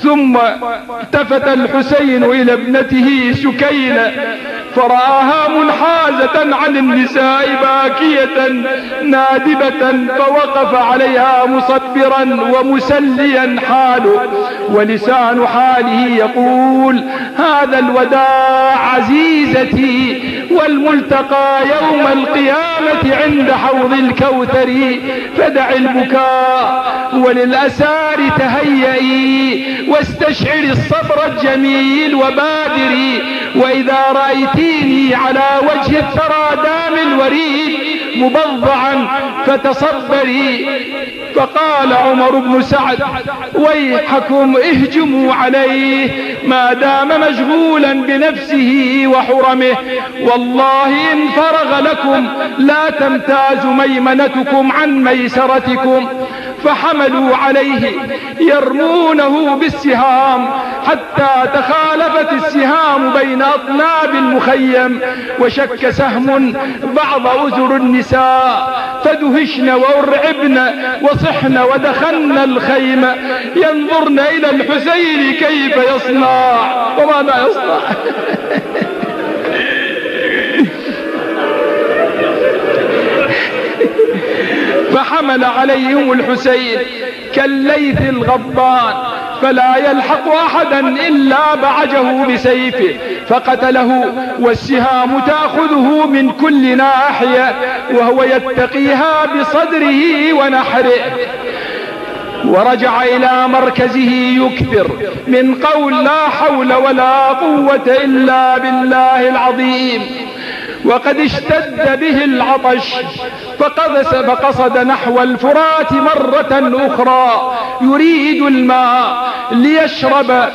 ثم التفت الحسين إلى ابنته سكينة فرآها منحازة عن النساء باكية نادبة، فوقف عليها مصبرا ومسليا حاله، ولسان حاله يقول: هذا الوداع عزيزتي، والملتقى يوم القيامة عند حوض الكوثر، فدع البكاء وللأسار تهيئي، واستشعري الصبر الجميل وبادري، وإذا رأيتيني على وجه الثرى دام الوريد مبضعا فتصبري. فقال عمر بن سعد: ويحكم اهجموا عليه ما دام مشغولا بنفسه وحرمه، والله إن فرغ لكم لا تمتاز ميمنتكم عن ميسرتكم. فحملوا عليه يرمونه بالسهام حتى تخالفت السهام بين أطناب المخيم، وشك سهم بعض أزر النساء فدهشن وأرعبن وصحن ودخلن الخيمة ينظرن إلى الحسين كيف يصنع وماذا يصنع. فحمل عليهم الحسين كالليث الغضبان، فلا يلحق أحدا إلا بعجه بسيفه فقتله، والسهام تأخذه من كل ناحية وهو يتقيها بصدره ونحره. ورجع إلى مركزه يكثر من قول: لا حول ولا قوة إلا بالله العظيم. وقد اشتد به العطش فقصد نحو الفرات مرة أخرى يريد الماء ليشرب،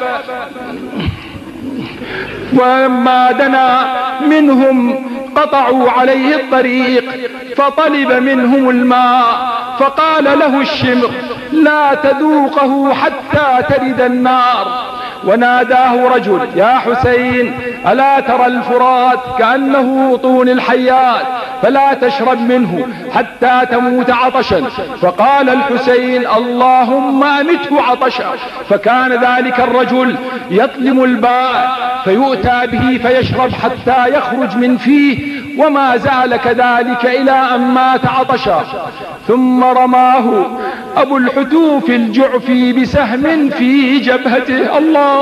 ولما دنا منهم قطعوا عليه الطريق فطلب منهم الماء، فقال له الشمخ: لا تذوقه حتى ترد النار. وناداه رجل: يا حسين، ألا ترى الفرات كأنه طون الحيات، فلا تشرب منه حتى تموت عطشا. فقال الحسين: اللهم أمته عطشا. فكان ذلك الرجل يطلم الماء فيؤتى به فيشرب حتى يخرج من فيه، وما زال كذلك إلى أن مات عطشا. ثم رماه أبو الحتوف الجعفي بسهم في جبهته. الله.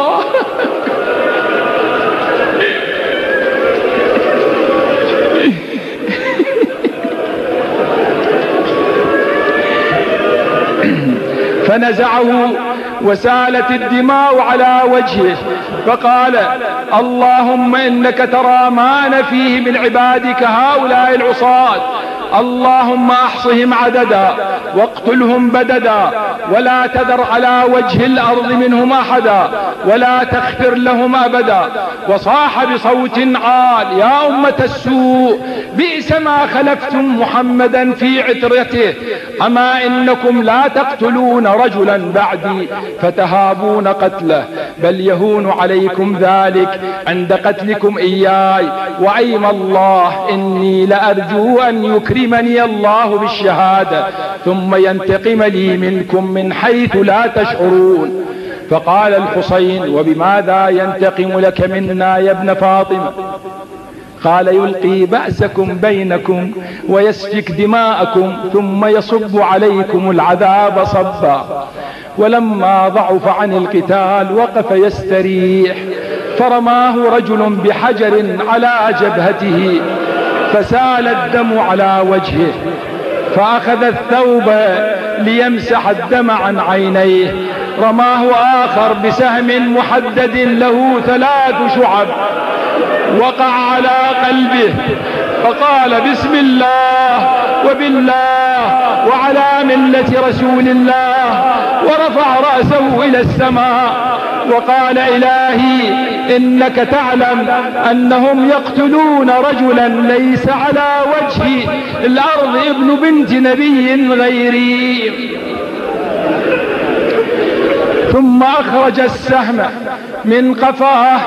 فنزعه وسالت الدماء على وجهه، فقال: اللهم إنك ترى ما أنا فيه من عبادك هؤلاء العصاة، اللهم احصهم عددا واقتلهم بددا، ولا تذر على وجه الأرض منهم أحدا، ولا تغفر لهم أبدا. وصاح بصوت عال: يا أمة السوء، بئس ما خلفتم محمدا في عترته، أما إنكم لا تقتلون رجلا بعدي فتهابون قتله، بل يهون عليكم ذلك عند قتلكم إياي، وأيم الله إني لأرجو أن يكرمني الله بالشهادة ثم ينتقم لي منكم من حيث لا تشعرون. فقال الحسين: وبماذا ينتقم لك منا يا ابن فاطمة؟ قال: يلقي بأسكم بينكم ويسفك دماءكم ثم يصب عليكم العذاب صبا. ولما ضعف عن القتال وقف يستريح، فرماه رجل بحجر على جبهته فسال الدم على وجهه، فأخذ الثوب ليمسح الدم عن عينيه. رماه آخر بسهم محدد له 3 شعب وقع على قلبه، فقال: بسم الله وبالله وعلى ملة رسول الله، ورفع رأسه إلى السماء وقال: إلهي إنك تعلم أنهم يقتلون رجلا ليس على وجه الأرض ابن بنت نبي غيري. ثم أخرج السهم من قفاه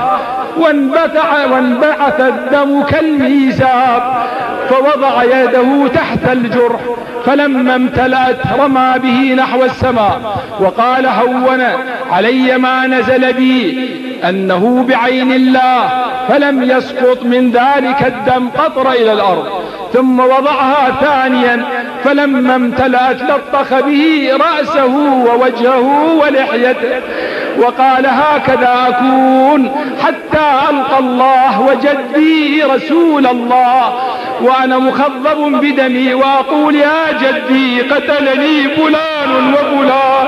وانبعث الدم كالميزاب، فوضع يده تحت الجرح فلما امتلأت رمى به نحو السماء وقال هون علي ما نزل بي أنه بعين الله، فلم يسقط من ذلك الدم قطر إلى الأرض. ثم وضعها ثانيا فلما امتلأت لطخ به رأسه ووجهه ولحيته وقال هكذا أكون حتى ألقى الله وجدي رسول الله وأنا مخضب بدمي وأقول يا جدي قتلني فلان وفلان.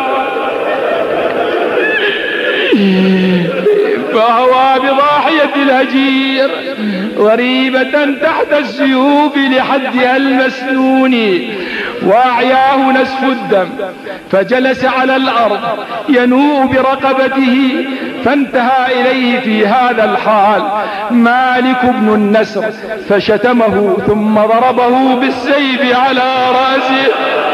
فهوى بضاحية الهجير غريبة تحت السيوف لحدها المسنون وأعياه نسف الدم، فجلس على الأرض ينوء برقبته، فانتهى إليه في هذا الحال مالك بن النسر فشتمه ثم ضربه بالسيف على رأسه.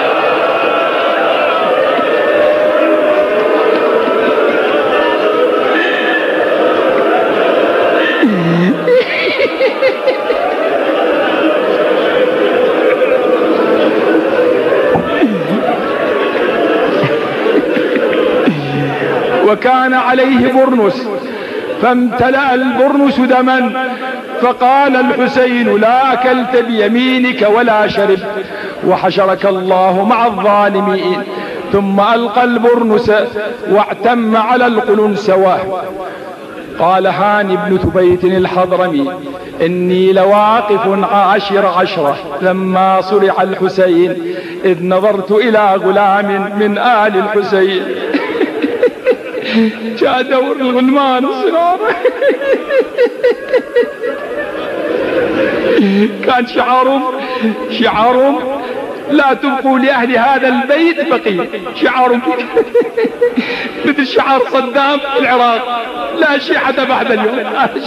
وكان عليه برنس فامتلأ البرنس دما، فقال الحسين لا أكلت بيمينك ولا شربت وحشرك الله مع الظالمين. ثم ألقى البرنس واعتم على القلنسوة. قال هاني بن ثبيت الحضرمي إني لواقف عشرة لما صرع الحسين إذ نظرت إلى غلام من آل الحسين جاء دور الغلمان الصغار كان شعارهم لا تبقوا لأهل هذا البيت بقية، شعارهم مثل شعار صدام في العراق لا شيعة بعد اليوم.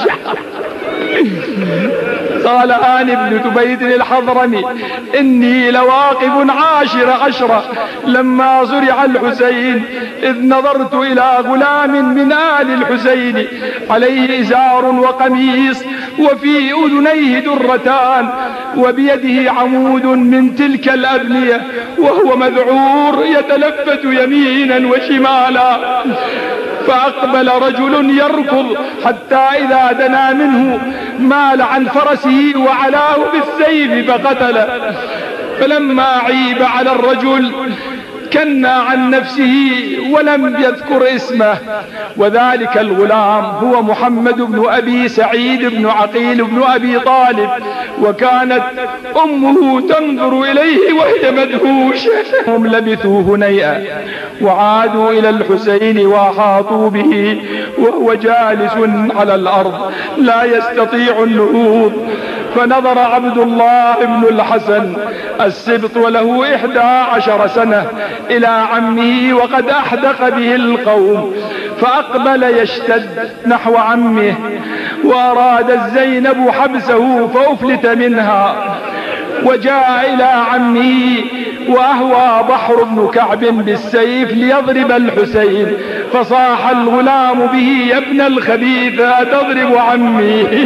قال هاني بن ثبيت الحضرمي إني لواقف عشرة لما زرع الحسين إذ نظرت إلى غلام من آل الحسين عليه إزار وقميص وفي أذنيه درتان وبيده عمود من تلك الأبنية وهو مذعور يتلفت يمينا وشمالا، فأقبل رجل يركض حتى إذا دنا منه مال عن فرسه وعلاه بالسيف فقتله. فلما عيب على الرجل كنى عن نفسه ولم يذكر اسمه، وذلك الغلام هو محمد بن أبي سعيد بن عقيل بن أبي طالب، وكانت أمه تنظر إليه وهي مدهوشة. هم لبثوا هنيئا وعادوا إلى الحسين وأحاطوا به وهو جالس على الأرض لا يستطيع النهوض، فنظر عبد الله بن الحسن السبط وله 11 سنة إلى عمه وقد أحدق به القوم، فأقبل يشتد نحو عمه، وأرادت زينب حبسه فأفلت منها، وجاء إلى عمه وأهوى بحر بن كعب بالسيف ليضرب الحسين، فصاح الغلام به يا ابن الخبيثة تضرب عمي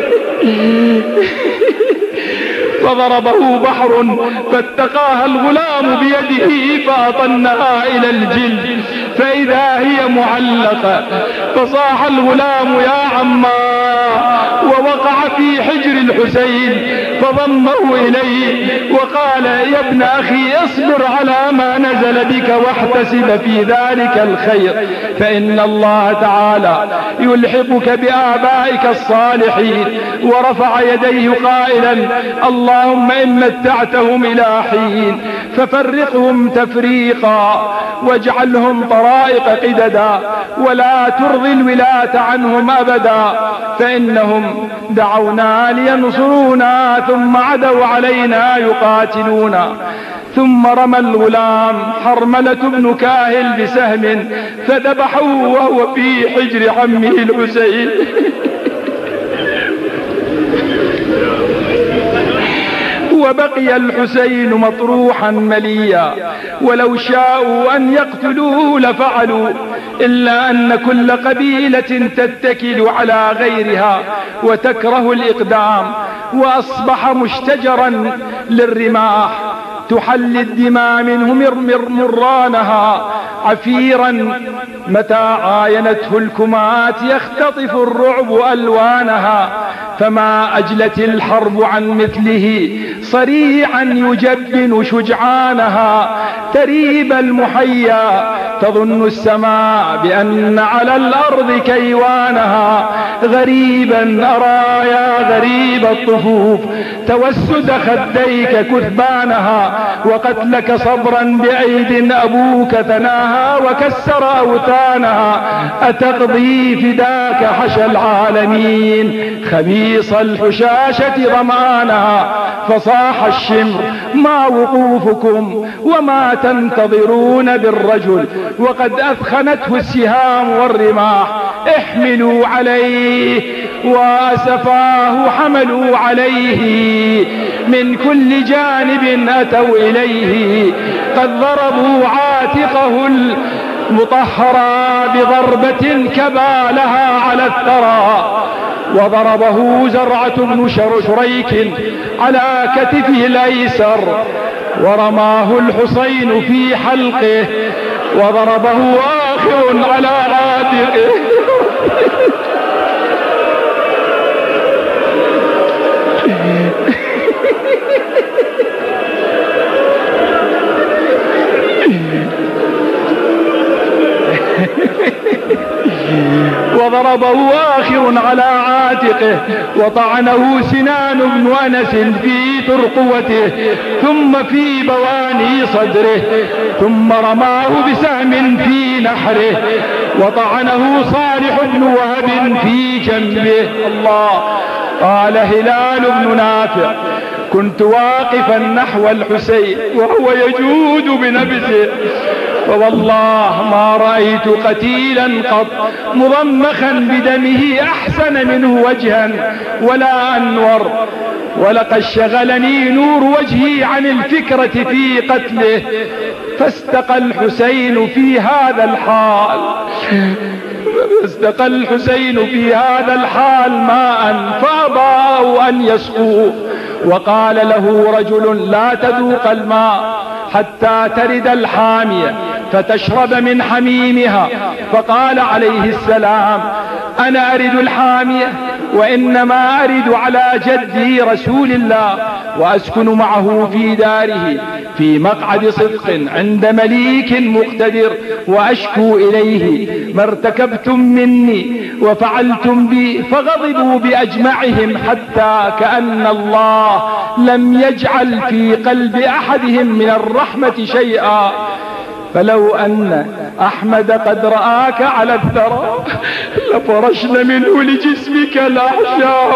فضربه بحر فاتقاها الغلام بيده فأطنها إلى الجلد فإذا هي معلقة، فصاح الغلام يا عما، ووقع في حجر الحسين فضمه إليه وقال يا ابن أخي اصبر على ما نزل بك واحتسب في ذلك الخير، فإن الله تعالى يلحقك بآبائك الصالحين. ورفع يديه قائلا اللهم إن متعتهم إلى حين ففرقهم تفريقا واجعلهم طرائق قددا ولا ترضي الولاة عنهم أبدا، فإنهم دعونا لينصرونا ثم عدوا علينا يقاتلونا. ثم رمى الغلام حرملة بن كاهل بسهم فذبحوه وهو في حجر عمه الحسين. وبقي الحسين مطروحا مليا، ولو شاءوا أن يقتلوه لفعلوا، إلا أن كل قبيلة تتكل على غيرها وتكره الإقدام، وأصبح مشتجرا للرماح. تحلي الدماء منه مرانها، عفيرا متى عاينته الكمات يختطف الرعب ألوانها، فما أجلت الحرب عن مثله صريعا يجبن شجعانها، تريب المحيا تظن السماء بأن على الأرض كيوانها، غريبا أرى يا غريب الطفوف توسد خديك كثبانها، وقتلك صبرا بأيد أبوك ثناها وكسر أوثانها، أتقضي فداك حشى العالمين خبيص الحشاشة ضمانها، فصاح الشمر ما وقوفكم وما تنتظرون بالرجل، وقد أثخنته السهام والرماح، احملوا عليه وأسفاه حملوا عليه، من كل جانب أتوا إليه، قد ضربوا عاتقه المطهرا بضربة كبالها على الثرى، وضربه زرعة بن شريك على كتفه الأيسر، ورماه الحسين في حلقه، وضربه آخر على عاتقه. وضربه آخر على عاتقه، وطعنه سنان بن أنس في ترقوته ثم في بواني صدره، ثم رماه بسهم في نحره، وطعنه صالح بن وهب في جنبه. الله. قال هلال بن نافع: كنت واقفا نحو الحسين وهو يجود بنفسه، فوالله ما رأيت قتيلا قط مضمخا بدمه أحسن منه وجها ولا أنور، ولقد شغلني نور وجهي عن الفكرة في قتله، فاستقى الحسين في هذا الحال ماء فأباءوا أن يسقوه، وقال له رجل: لا تذوق الماء حتى ترد الحامية فتشرب من حميمها، فقال عليه السلام: أنا أرد الحامية وإنما أرد على جدي رسول الله، وأسكن معه في داره في مقعد صدق عند مليك مقتدر، وأشكو إليه ما ارتكبتم مني وفعلتم بي، فغضبوا بأجمعهم حتى كأن الله لم يجعل في قلب أحدهم من الرحمة شيئا، فلو أن أحمد قد رآك على الثرى لفرشن منه لجسمك الأحشاء،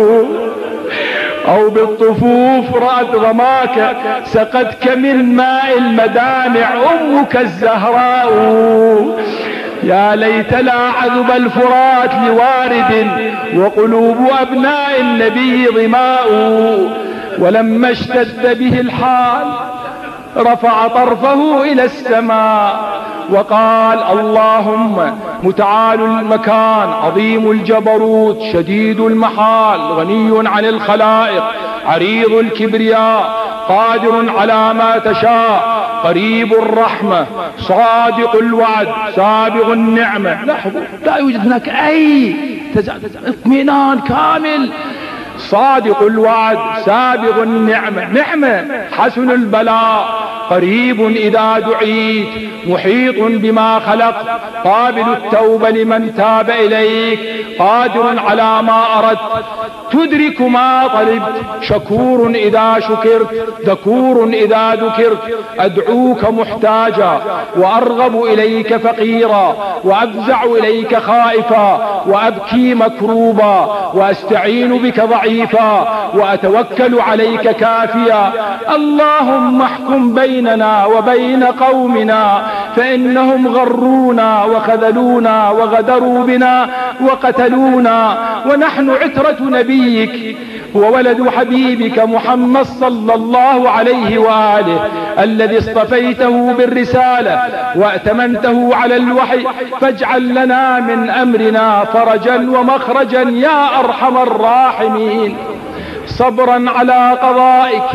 أو بالطفوف رأت ظماك سقتك من ماء المدامع أمك الزهراء، يا ليت لا عذب الفرات لوارد وقلوب أبناء النبي ظماء، ولما اشتد به الحال رفع طرفه إلى السماء وقال: اللهم متعال المكان عظيم الجبروت شديد المحال غني عن الخلائق عريض الكبرياء قادر على ما تشاء قريب الرحمة صادق الوعد سابغ النعمة. لاحظوا لا يوجد هناك أي اطمئنان كامل. صادق الوعد سابغ النعمة، نعمة حسن البلاء قريب إذا دعيت محيط بما خلق قابل التوبة لمن تاب إليك قادر على ما أردت تدرك ما طلبت شكور إذا شكرت ذكور إذا ذكرت. أدعوك محتاجا وأرغب إليك فقيرا وأفزع إليك خائفا وأبكي مكروبا وأستعين بك ضعيفا وأتوكل عليك كافيا. اللهم احكم بيننا وبين قومنا فإنهم غرونا وخذلونا وغدروا بنا وقتلونا ونحن عترة نبيك وولد حبيبك محمد صلى الله عليه وآله الذي اصطفيته بالرسالة وأتمنته على الوحي، فاجعل لنا من أمرنا فرجا ومخرجا يا أرحم الراحمين. صبرا على قضائك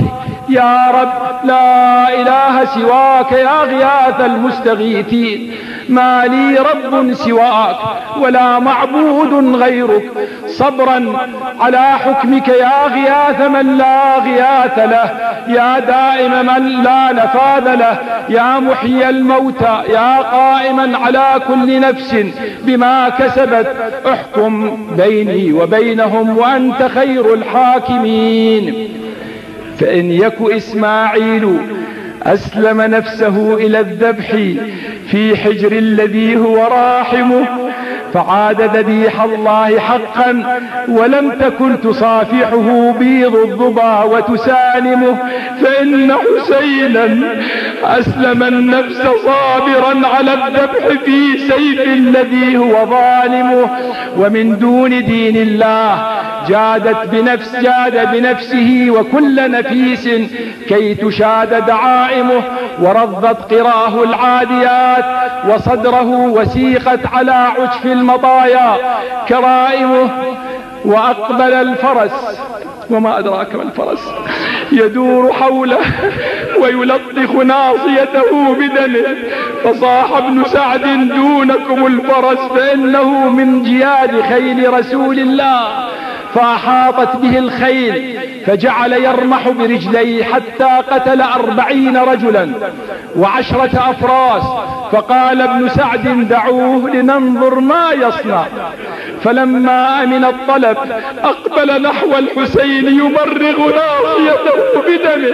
يا رب لا إله سواك يا غياث المستغيثين، ما لي رب سواك ولا معبود غيرك، صبرا على حكمك يا غياث من لا غياث له، يا دائم من لا نفاذ له، يا محيي الموتى، يا قائما على كل نفس بما كسبت، احكم بيني وبينهم وأنت خير الحاكمين. فإن يك إسماعيل أسلم نفسه إلى الذبح في حجر الذي هو راحمه، فعاد ذبيح الله حقا، ولم تكن تصافحه بيض الظبا وتسالمه، فإن حسينا أسلم النفس صابرا على الذبح في سيف الذي هو ظالمه، ومن دون دين الله جاد بنفسه وكل نفيس كي تشاد دعائمه، ورضت قراه العاديات، وصدره وسيقت على عجف المطايا كرائمه، وأقبل الفرس، وما أدراك ما الفرس، يدور حوله ويلطخ ناصيته بدمه، فصاح ابن سعد دونكم الفرس فإنه من جياد خيل رسول الله، فأحاطت به الخيل فجعل يرمح برجليه حتى قتل 40 رجلا و10 أفراس، فقال ابن سعد دعوه لننظر ما يصنع، فلما أمن الطلب أقبل نحو الحسين يمرغ ناصيته بدمه.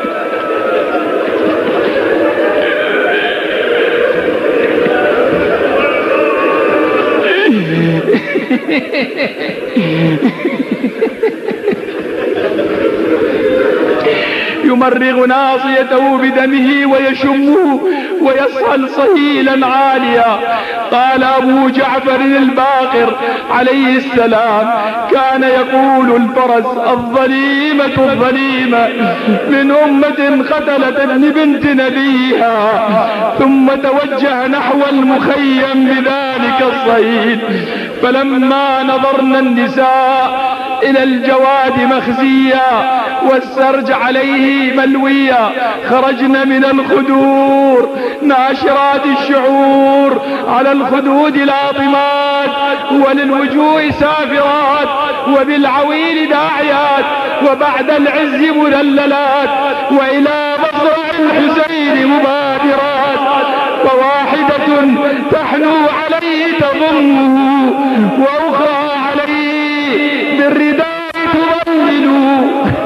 يمرغ ناصيته بدمه ويشمه ويصهل صهيلا عاليا. قال أبو جعفر الباقر عليه السلام كان يقول الفرس الظليمة من أمة قتلت ابن بنت نبيها، ثم توجه نحو المخيم بذلك الصهيل، فلما نظرنا النساء إلى الجواد مخزيا والسرج عليه ملويا، خرجنا من الخدور ناشرات الشعور، على الخدود لاطمات وللوجوه سافرات، وبالعويل داعيات، وبعد العز مذللات، وإلى مصرع الحسين مبادرات، فواحدة تحنو عليه تضمه، وأخرى عليه بالرداء تظلل،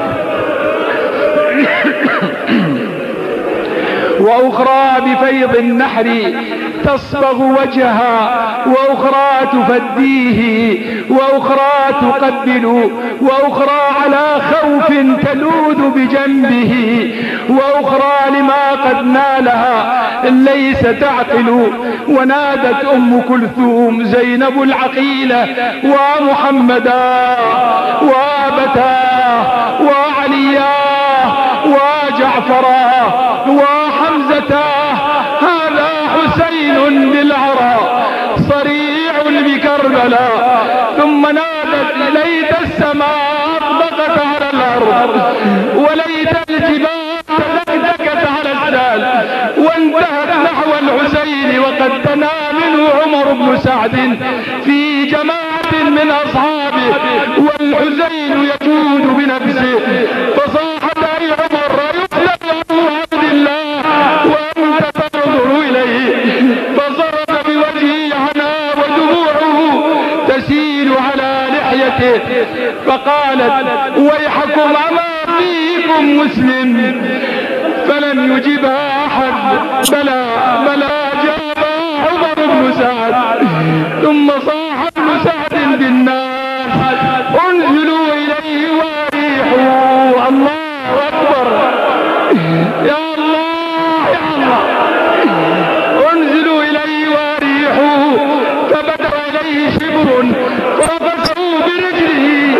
وأخرى بفيض النحر تصبغ وجهها، وأخرى تفديه، وأخرى تقبل، وأخرى على خوف تلوذ بجنبه، وأخرى لما قد نالها ليس تعقل. ونادت أم كلثوم زينب العقيلة ومحمدا وابتاه وعلياه وجعفراه وحمزتاه، هذا حسين بالعراء صريع بكربلاء. ثم نادت ليت السماء أطبقت على الأرض، وليت الجبال تدكدكت على الجبال، وانتهت نحو الحسين وقد تنا منه عمر بن سعد في جماعة من أصحابه، والحسين يجود بنفسه، فصاحت أي عمر يقتل أبو عبد الله وأنت تنظر إليه، فصرف بوجهه عنا ودموعه تسيل على لحيته، فقالت ويحكم أما فيكم مسلم، فلم يجبها أحد، بلى جابها عمر بن سعد. ثم صاح ابن سعد بالناس انزلوا إليه واريحوا، الله أكبر، يا الله يا الله، انزلوا إليه واريحوا، فبدر إليه شبر فرفسوا برجله،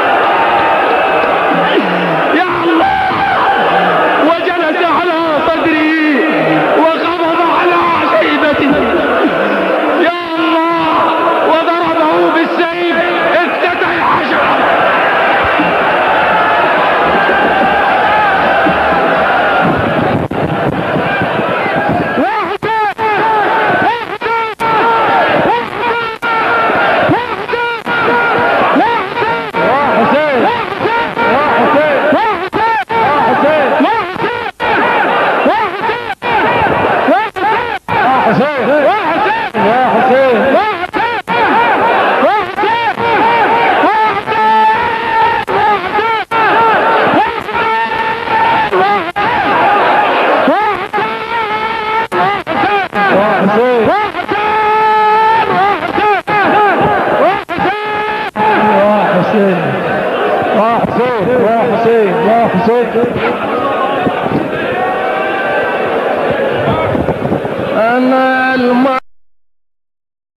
يا الله، وجلس على صدره وقبض على شيبته، يا الله، حسين يا حسين يا حسين يا حسين. أنا